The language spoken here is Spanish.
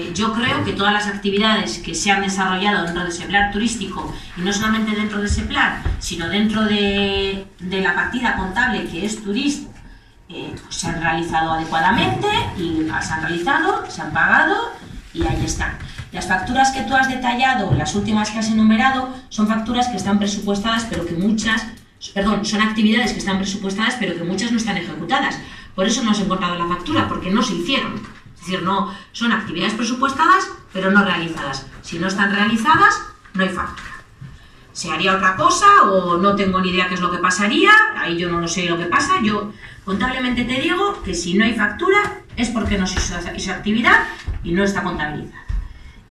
yo creo que todas las actividades que se han desarrollado dentro de ese plan turístico, y no solamente dentro de ese plan, sino dentro de la partida contable que es turismo, se han realizado adecuadamente y se han realizado, se han pagado y ahí están. Las facturas que tú has detallado, las últimas que has enumerado, son facturas que están presupuestadas, pero que muchas, son actividades que están presupuestadas, pero que muchas no están ejecutadas. Por eso no se ha encontrado la factura, porque no se hicieron. Es decir, no son actividades presupuestadas, pero no realizadas. Si no están realizadas, no hay factura. ¿Se haría otra cosa o no tengo ni idea qué es lo que pasaría? Ahí yo no lo sé lo que pasa. Yo contablemente te digo que si no hay factura es porque no se hizo esa actividad y no está contabilizada.